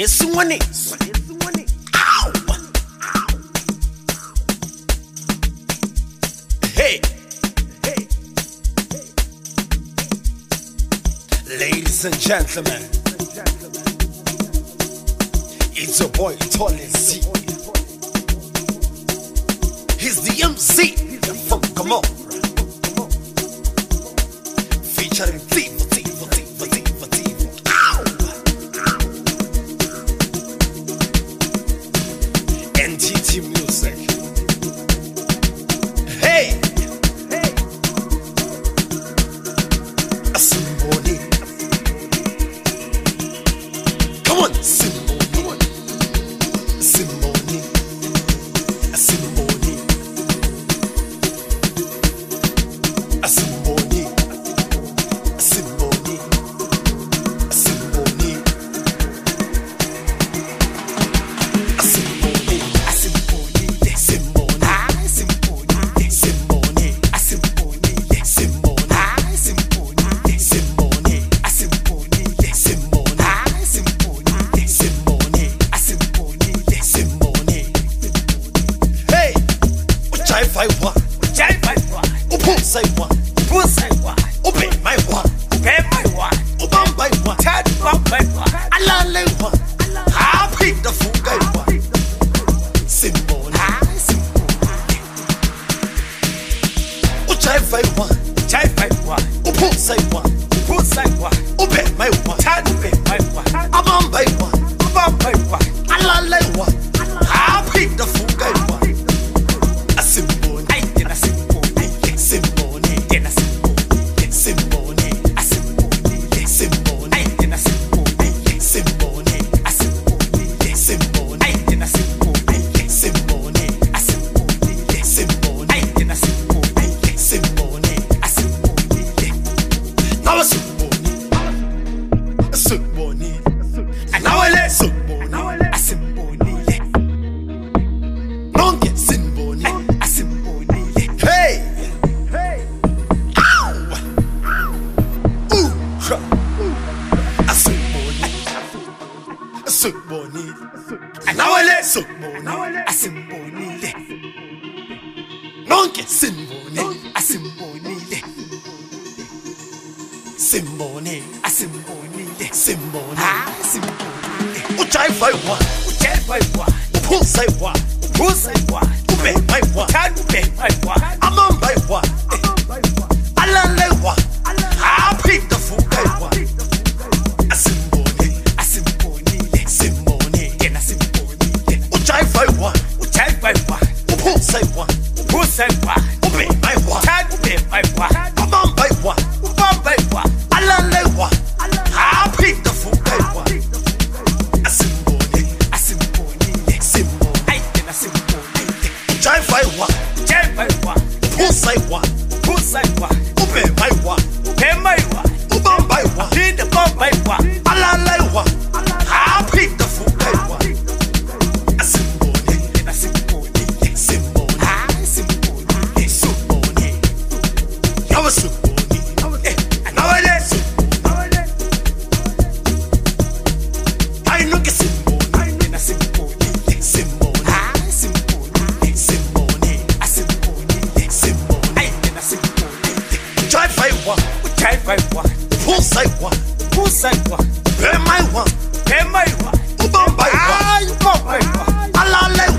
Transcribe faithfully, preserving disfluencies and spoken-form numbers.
this one is. Ow! Hey! Hey! Ladies and gentlemen, it's your boy Tolly Z. He's the M C from Gomorrah, featuring Thief, Thief, Thief, Thief, Thief. Ow! N T T Music. Hey! Hey! A Simboni. Come on, Simboni. Simboni. A Simboni. A Simboni. A Simboni. A Simboni. A Simboni. A Simboni. Simboni. Ah, Simboni. Simboni. A Simboni. Simboni. Ah, Simboni. Simboni. A Simboni. Simboni. Ah, Simboni. Simboni. A Simboni. Simboni. Hey! Ujai vai wa. Ujai vai wa. Upu sai wa. Upu sai wa. Ube mai wa. Ube mai wa. Ubam bai wa. Tad bam bai wa. Alale wa. Happy the fugai wa. Simboni. Ah, Simboni. Ujai vai wa. Ujai vai wa. Upu sai wa. Upu sai wa. Ube mai wa. Tad ube mai wa. Abam bai wa. Abam bai wa. Alale wa. Happy the fugai wa. A Simboni. Ay, tena Simboni. Simboni. Tena Simboni. Simboni. A Simboni. Simboni. Ay, tena Simboni. Simboni. A Simboni. Simboni. Ay, tena Simboni. Simboni. A Simboni. Simboni. Ay, tena Simboni. Simboni. A Simboni. Now a Simboni. A Simboni. And now a Simboni. A Simboni. Non get Simboni. A Simboni. Hey! Hey! Ow! Ooh! Ha! A Simboni. A Simboni. And now a Simboni. A Simboni. Non get Simboni. A Simboni. Simboni. A Simboni. Simboni. Ah, Simboni. Ujai vai wa. Ujai vai wa. Upu sai wa. Upu sai wa. Ube mai wa. Tad ube mai wa. Amam bai wa. Alale wa. Happy the fugai wa. A Simboni. A Simboni. Simboni. Tena Simboni. Ujai vai wa. Ujai vai wa. Upu sai wa. Upu sai wa. Ube mai wa. Tad ube mai wa. Amam bai wa. Ubam bai wa. Alale wa. Happy the fugai wa. A Simboni. A Simboni. Simboni. Ay, tena Simboni. Ujai vai wa. Ujai vai wa. Upu sai wa. Upu sai wa. Ube mai wa. Ube mai wa. Ubam bai wa. Hida bam bai wa. Alale wa. Happy the fugai wa. A Simboni. A Simboni. Simboni. Ah, Simboni. Simboni. Now a Simboni. Eh, now a Simboni. I know que Simboni. Tena Simboni. Simboni. Ah, Simboni. Simboni. A Simboni. Simboni. Ay, tena Simboni. Ujai vai wa. Ujai vai wa. Upu sai wa. Upu sai wa. Ube mai wa. Ube mai wa. Ubam bai wa. Ay, ubam bai wa. Alale